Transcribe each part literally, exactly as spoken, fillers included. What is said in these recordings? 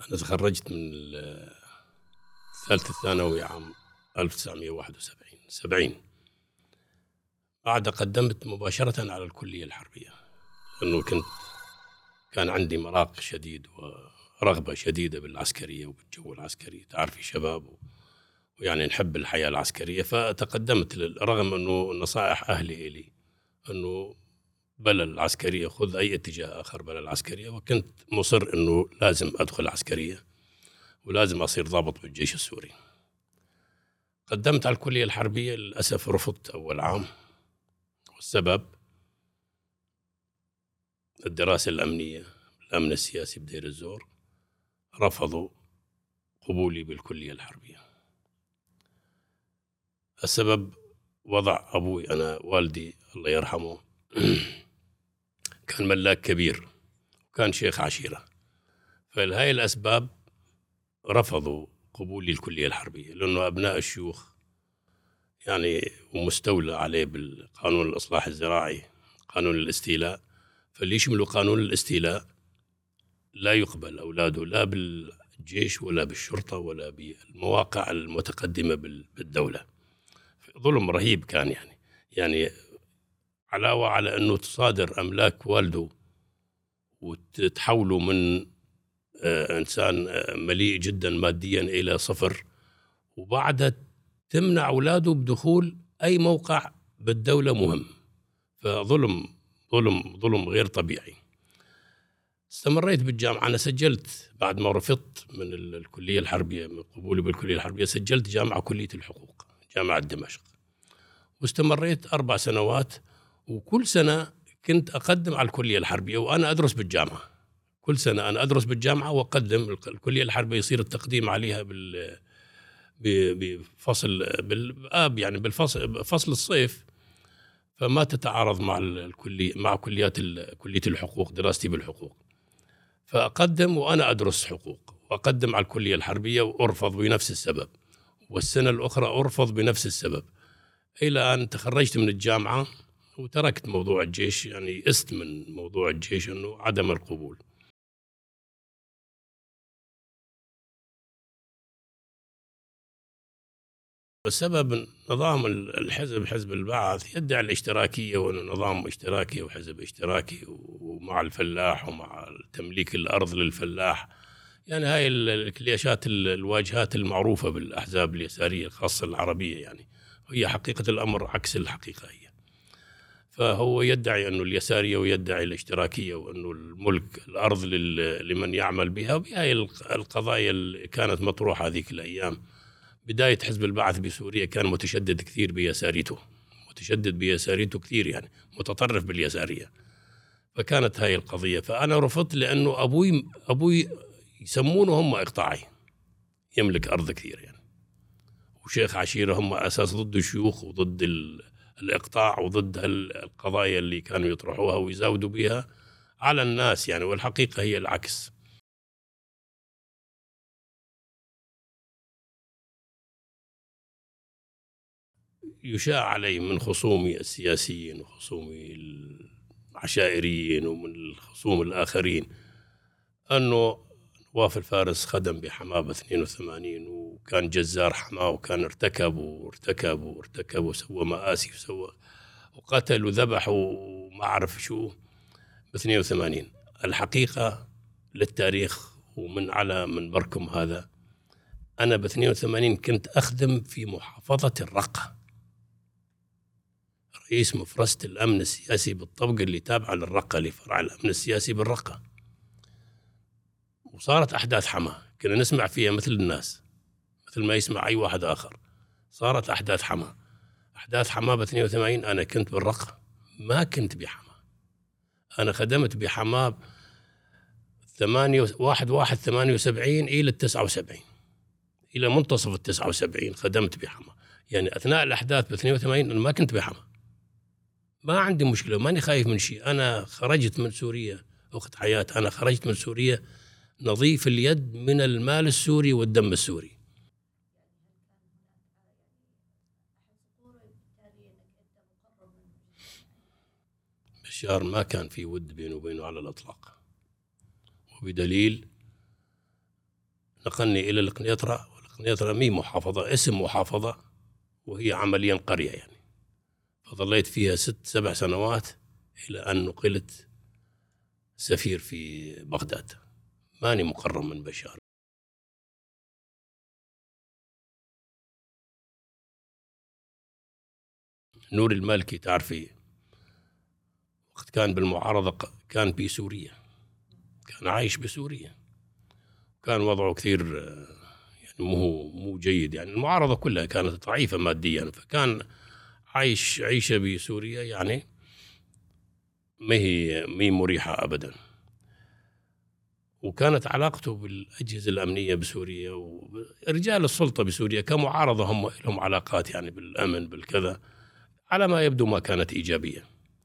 أنا تخرجت من الثالثة ثانوي عام ألف وتسعمائة وواحد وسبعين سبعين. بعد قدمت مباشرة على الكلية الحربية، لأنه كنت كان عندي مراق شديد ورغبة شديدة بالعسكرية وبالجو العسكري، تعرفي شباب ويعني نحب الحياة العسكرية. فتقدمت رغم أنه نصائح أهلي إلي أنه بلا العسكرية خذ أي اتجاه آخر بلا العسكرية، وكنت مصر أنه لازم أدخل عسكرية ولازم أصير ضابط بالجيش السوري. قدمت على الكلية الحربية، للأسف رفضت أول عام، والسبب الدراسة الأمنية، الأمن السياسي بدير الزور رفضوا قبولي بالكلية الحربية. السبب وضع أبوي، أنا والدي الله يرحمه كان ملاك كبير وكان شيخ عشيرة، فلهاي الأسباب رفضوا قبولي الكلية الحربية، لأنه أبناء الشيوخ يعني ومستولى عليه بالقانون الإصلاح الزراعي، قانون الاستيلاء، فاللي يشملوا قانون الاستيلاء لا يقبل أولاده لا بالجيش ولا بالشرطة ولا بالمواقع المتقدمة بالدولة. ظلم رهيب كان، يعني يعني علاوة على أنه تصادر أملاك والده وتتحوله من إنسان مليء جدا ماديا إلى صفر، وبعدها تمنع أولاده بدخول أي موقع بالدولة مهم. فظلم ظلم ظلم غير طبيعي. استمريت بالجامعة، أنا سجلت بعد ما رفضت من الكلية الحربية، من قبولي بالكلية الحربية، سجلت جامعة كلية الحقوق جامعة دمشق، واستمريت أربع سنوات، وكل سنة كنت أقدم على الكلية الحربية وأنا أدرس بالجامعة. كل سنة أنا أدرس بالجامعة وأقدم الكلية الحربية، يصير التقديم عليها بال بفصل بالآب يعني بالفصل فصل الصيف، فما تتعارض مع الكلية مع كليات كلية الحقوق، دراستي بالحقوق. فأقدم وأنا أدرس حقوق، وأقدم على الكلية الحربية وأرفض بنفس السبب، والسنة الأخرى أرفض بنفس السبب، إلى أن تخرجت من الجامعة وتركت موضوع الجيش، يعني است من موضوع الجيش أنه عدم القبول. بسبب نظام الحزب، حزب البعث يدعي الاشتراكية وأنه نظام اشتراكي وحزب اشتراكي ومع الفلاح ومع تمليك الأرض للفلاح، يعني هاي الكليشات الواجهات المعروفة بالأحزاب اليسارية الخاصة العربية، يعني هي حقيقة الأمر عكس الحقيقة هي. فهو يدعي أنه اليسارية ويدعي الاشتراكية وأنه الملك الأرض لمن يعمل بها، وبهاي القضايا اللي كانت مطروحة هذيك الأيام. بداية حزب البعث بسوريا كان متشدد كثير بيساريته، متشدد بيساريته كثير، يعني متطرف باليسارية. فكانت هاي القضية، فأنا رفضت لأنه أبوي أبوي يسمونه هم إقطاعي، يملك أرض كثير يعني، وشيخ عشيرة، هم أساس ضد الشيوخ وضد الإقطاع وضد القضايا اللي كانوا يطرحوها ويزاودوا بها على الناس يعني، والحقيقة هي العكس. يشاع علي من خصومي السياسيين وخصومي العشائريين ومن الخصوم الآخرين أنه نواف الفارس خدم بحماه ب اثنين وثمانين، وكان جزار حماه، وكان ارتكب وارتكب وارتكب وسوى مآسي وسوى وقتل وذبح وما أعرف شو ب اثنين وثمانين. الحقيقة للتاريخ ومن على منبركم هذا، أنا ب اثنين وثمانين كنت أخدم في محافظة الرقة، رئيس مفرزة الأمن السياسي بالطبقة اللي تابعة للرقة، لفرع الأمن السياسي بالرقة. وصارت أحداث حما كنا نسمع فيها مثل الناس، مثل ما يسمع أي واحد آخر. صارت أحداث حما أحداث حما ب اثنين وثمانين، أنا كنت بالرقة، ما كنت بحما. أنا خدمت بحما ثمانية واحد واحد ثمانية وسبعين إلى التسعة وسبعين، إلى منتصف التسعة وسبعين خدمت بحما. يعني أثناء الأحداث ب اثنين وثمانين أنا ما كنت بحما، ما عندي مشكلة، ماني خايف من شيء. أنا خرجت من سوريا أخت حياة، أنا خرجت من سوريا نظيف اليد من المال السوري والدم السوري. بشار ما كان في ود بينه وبينه على الأطلاق، وبدليل نقلني إلى القنيطرة، والقنيطرة مي محافظة، اسم محافظة، وهي عمليا قرية يعني. فظليت فيها ست سبع سنوات إلى أن نقلت سفير في بغداد. ماني مقرب من بشار. نور المالكي تعرفي وقت كان بالمعارضة كان في سوريا، كان عايش بسوريا، كان وضعه كثير يعني مو مو جيد يعني. المعارضة كلها كانت ضعيفة ماديا، فكان عايش عيشة بسوريا يعني ما هي ما هي مريحة أبدا. وكانت علاقته بالأجهزة الأمنية بسوريا ورجال السلطة بسوريا كمعارضة هم لهم علاقات يعني بالأمن بالكذا، على ما يبدو ما كانت إيجابية.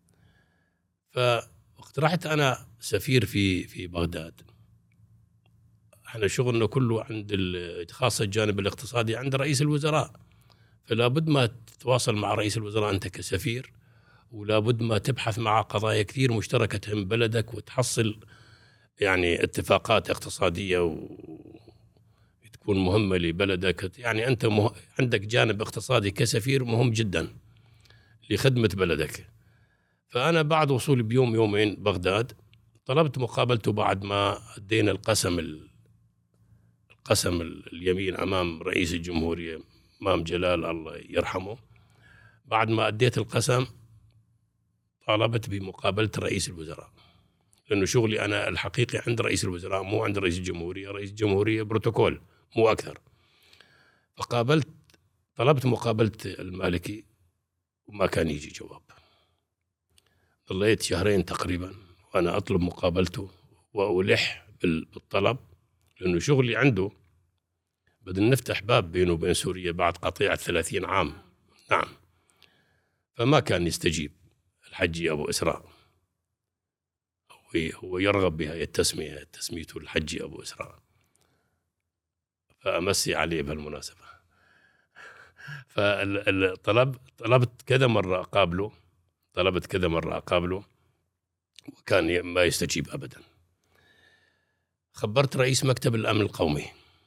فوقت رحت أنا سفير في في بغداد، احنا شغلنا كله عند خاصة الجانب الاقتصادي عند رئيس الوزراء، فلا بد ما تتواصل مع رئيس الوزراء أنت كسفير، ولا بد ما تبحث مع قضايا كثير مشتركة تهم بلدك وتحصل يعني اتفاقات اقتصادية وتكون مهمة لبلدك. يعني أنت مه... عندك جانب اقتصادي كسفير مهم جدا لخدمة بلدك. فأنا بعد وصولي بيوم يومين بغداد طلبت مقابلته بعد ما أدينا القسم ال... القسم اليمين أمام رئيس الجمهورية أمام جلال الله يرحمه. بعد ما أديت القسم طالبت بمقابلة رئيس الوزراء، لأنه شغلي أنا الحقيقي عند رئيس الوزراء مو عند رئيس الجمهورية. رئيس الجمهورية بروتوكول مو أكثر. فقابلت طلبت مقابلة المالكي وما كان يجي جواب. ظليت شهرين تقريبا وأنا أطلب مقابلته وألح بالطلب، لأنه شغلي عنده بدنا نفتح باب بينه وبين سوريا بعد قطيعة ثلاثين عام. نعم. فما كان يستجيب الحجي أبو إسراء، هو يرغب بها التسمية تسميته الحجي أبو إسراء، فأمسي عليه بهالمناسبة. فالطلب طلبت كذا مرة أقابله طلبت كذا مرة أقابله وكان ما يستجيب أبدا. خبرت رئيس مكتب الأمن القومي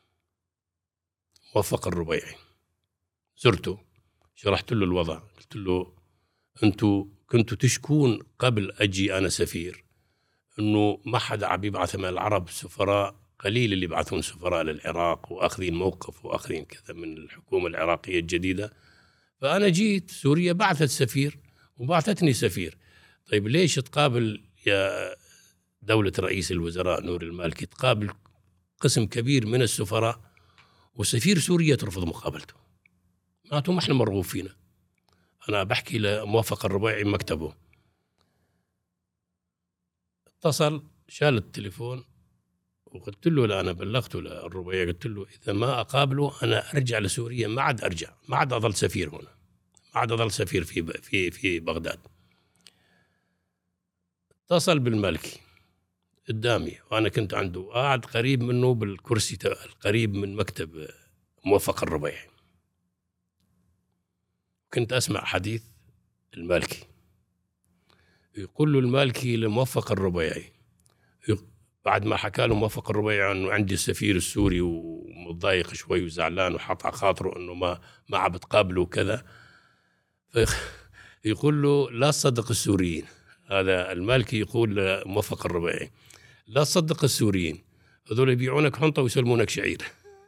موفق الربيعي، زرته شرحت له الوضع، قلت له أنتوا كنتوا تشكون قبل أجي أنا سفير أنه ما حدا عم يبعث من العرب سفراء، قليل اللي يبعثون سفراء للعراق وأخذين موقف وأخذين كذا من الحكومة العراقية الجديدة. فأنا جيت سوريا بعثت سفير وبعثتني سفير. طيب ليش تقابل يا دولة رئيس الوزراء نور المالكي تقابل قسم كبير من السفراء وسفير سوريا ترفض مقابلته؟ معناته ما احنا مرغوب فينا. أنا بحكي لموفق الربيعي مكتبه، اتصل شال التليفون وقلت له لا، أنا بلغته للربيعي قلت له إذا ما أقابله أنا أرجع لسوريا، ما عاد أرجع، ما عاد أظل سفير هنا، ما عاد أظل سفير في في في بغداد. اتصل بالمالكي قدامي وأنا كنت عنده قاعد قريب منه بالكرسي القريب من مكتب موفق الربيعي، كنت أسمع حديث المالكي. يقول له المالكي لموفق الربيعي بعد ما حكى له موفق الربيعي أنه عندي السفير السوري ومتضايق شوي وزعلان وحط على خاطره أنه ما ما عم بتقابله وكذا، يقول له لا تصدق السوريين. هذا المالكي يقول لموفق الربيعي لا تصدق السوريين، هذول يبيعونك حنطة ويسلمونك شعير.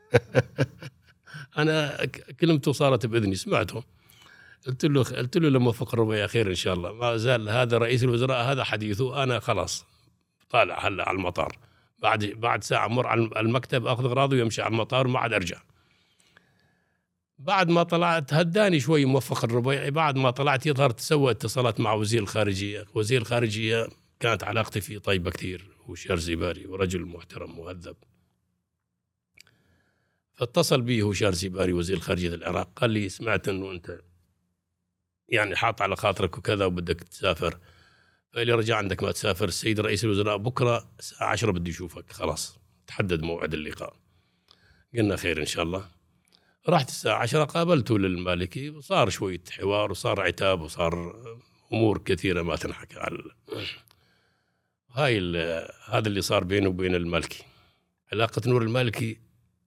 أنا كلمته صارت بإذني سمعته. قلت له قلت له لموفق الربيعي خير إن شاء الله، ما زال هذا رئيس الوزراء هذا حديثه، أنا خلاص طالع هلا على المطار، بعد بعد ساعة مر على المكتب أخذ أغراضي ويمشي على المطار وما عاد أرجع. بعد ما طلعت هداني شوي موفق الربيعي، بعد ما طلعت يظهر تسوى اتصالات مع وزير الخارجية. وزير الخارجية كانت علاقتي فيه طيبة كثير، وشارزيباري ورجل محترم مهذب. فاتصل بي هو شارزيباري وزير الخارجية العراق، قال لي سمعت أنه أنت يعني حاط على خاطرك وكذا وبدك تسافر، فإلي رجع عندك ما تسافر، السيد رئيس الوزراء بكرة الساعة عشرة بدي يشوفك، خلاص تحدد موعد اللقاء. قلنا خير إن شاء الله. رحت الساعة عشرة قابلته للمالكي وصار شوية حوار وصار عتاب وصار أمور كثيرة ما تنحكى على هاي. هذا اللي صار بينه وبين المالكي. علاقة نور المالكي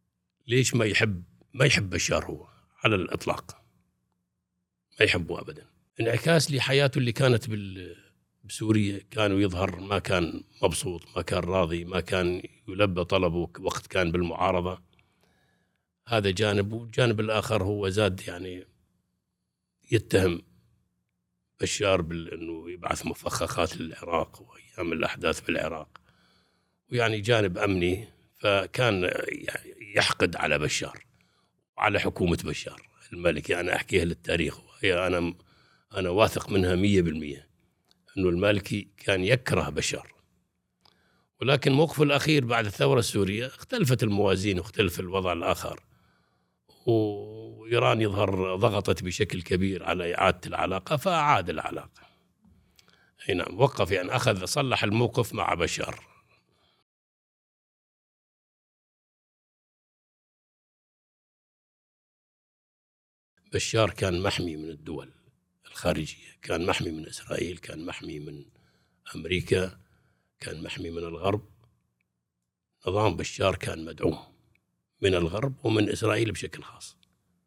ليش ما يحب ما يحب بشار هو على الإطلاق، ما يحبه أبدا. انعكاس لحياته اللي كانت بال بسوريا، كانوا يظهر ما كان مبسوط، ما كان راضي، ما كان يلبى طلبه وقت كان بالمعارضة. هذا جانب، والجانب الآخر هو زاد يعني يتهم بشار بأنه يبعث مفخخات للعراق وأيام الأحداث بالعراق، ويعني جانب أمني، فكان يحقد على بشار وعلى حكومة بشار الملك. يعني أحكيها للتاريخ، وهي أنا أنا واثق منها مية بالمية أنه المالكي كان يكره بشار. ولكن موقفه الأخير بعد الثورة السورية اختلفت الموازين واختلف الوضع الآخر، وإيران يظهر ضغطت بشكل كبير على إعادة العلاقة، فأعاد العلاقة. أي نعم، وقف يعني أخذ صلح الموقف مع بشار. بشار كان محمي من الدول الخارجية، كان محمي من إسرائيل، كان محمي من أمريكا، كان محمي من الغرب. نظام بشار كان مدعوم من الغرب ومن إسرائيل بشكل خاص.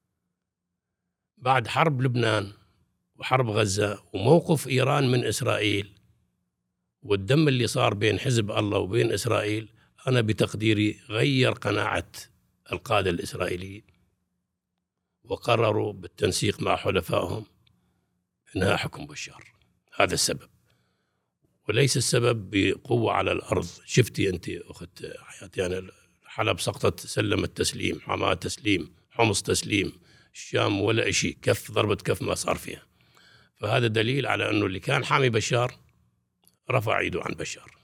بعد حرب لبنان وحرب غزة وموقف إيران من إسرائيل والدم اللي صار بين حزب الله وبين إسرائيل، أنا بتقديري غير قناعة القادة الإسرائيليين، وقرروا بالتنسيق مع حلفائهم إنهاء حكم بشار. هذا السبب، وليس السبب بقوة على الأرض. شفتي أنت أخت حياتي، يعني حلب سقطت سلمت تسليم، حماة تسليم، حمص تسليم، الشام ولا إشي، كف ضربة كف ما صار فيها. فهذا دليل على أنه اللي كان حامي بشار رفع ايده عن بشار.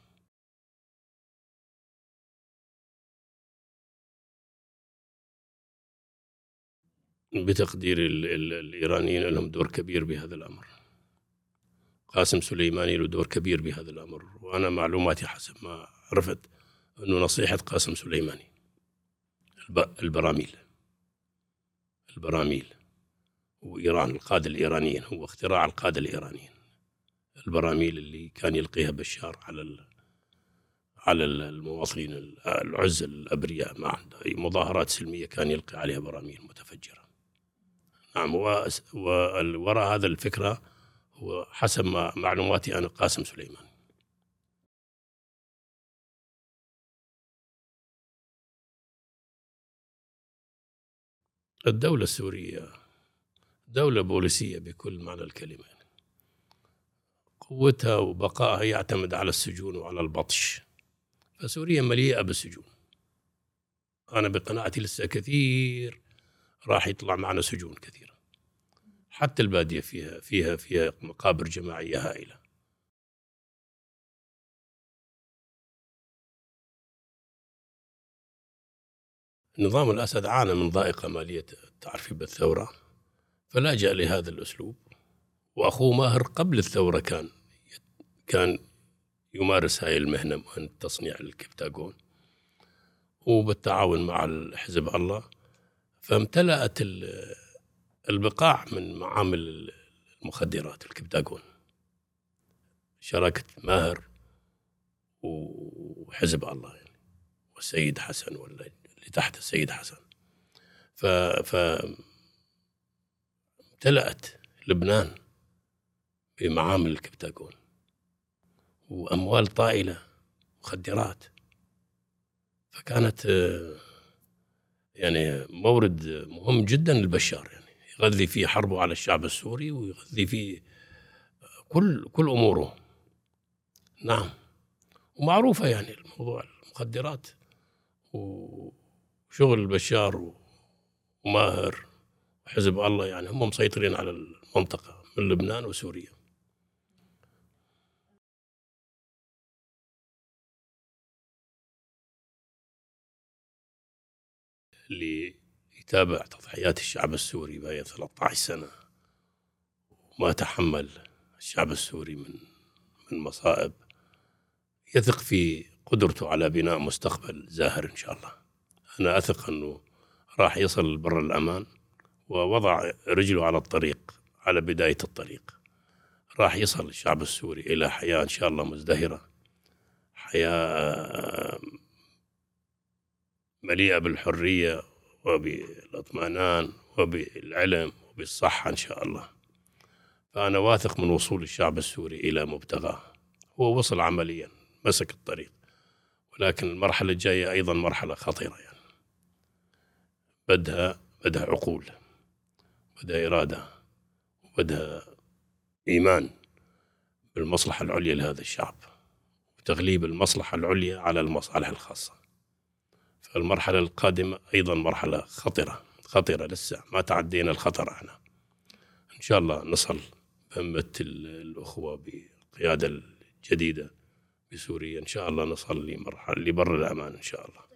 بتقدير ال ال الإيرانيين لهم دور كبير بهذا الأمر. قاسم سليماني له دور كبير بهذا الأمر، وأنا معلوماتي حسب ما عرفت أنه نصيحة قاسم سليماني البراميل البراميل وإيران، القادة الإيرانيين، هو اختراع القادة الإيرانيين البراميل اللي كان يلقيها بشار على على المواطنين العز الأبرياء، ما عنده أي مظاهرات سلمية كان يلقي عليها براميل متفجرة. نعم، ووراء هذا الفكرة هو حسب ما معلوماتي أنا قاسم سليمان. الدولة السورية دولة بوليسية بكل معنى الكلمة، قوتها وبقائها يعتمد على السجون وعلى البطش، فسوريا مليئة بالسجون. أنا بقناعتي لسه كثير راح يطلع معنا سجون كثيرة، حتى البادية فيها فيها فيها مقابر جماعية هائلة. نظام الأسد عانى من ضائقة مالية، تعرفي بالثورة، فلجأ لهذا الأسلوب. وأخوه ماهر قبل الثورة كان كان يمارس هاي المهنة، مهنة تصنيع الكبتاغون، وبالتعاون مع حزب الله، فامتلأت البقاع من معامل المخدرات الكبتاغون، شراكة ماهر وحزب الله يعني، والسيد حسن ولا اللي تحت السيد حسن. ف ف امتلأت لبنان بمعامل الكبتاغون وأموال طائلة مخدرات، فكانت يعني مورد مهم جدا للبشار، يعني يغذي فيه حربه على الشعب السوري ويغذي فيه كل كل أموره. نعم، ومعروفة يعني الموضوع المخدرات وشغل البشار وماهر وحزب الله، يعني هم مسيطرين على المنطقة من لبنان وسوريا. اللي يتابع تضحيات الشعب السوري بهي ثلاثة عشر سنة وما تحمل الشعب السوري من من مصائب، يثق في قدرته على بناء مستقبل زاهر إن شاء الله. أنا أثق أنه راح يصل بر الأمان ووضع رجله على الطريق، على بداية الطريق. راح يصل الشعب السوري إلى حياة إن شاء الله مزدهرة، حياة مليئة بالحرية وبالاطمئنان وبالعلم وبالصحة إن شاء الله. فأنا واثق من وصول الشعب السوري إلى مبتغاه. هو وصل عمليا، مسك الطريق، ولكن المرحلة الجاية أيضا مرحلة خطيرة، يعني بدها بدها عقول، بدها إرادة، وبدها إيمان بالمصلحة العليا لهذا الشعب، وتغليب المصلحة العليا على المصالح الخاصة. فالمرحلة القادمة أيضا مرحلة خطرة خطرة لسه ما تعدينا الخطر. احنا إن شاء الله نصل بهمة الأخوة بالقيادة الجديدة بسوريا، إن شاء الله نصل لمرحلة لبر الأمان إن شاء الله.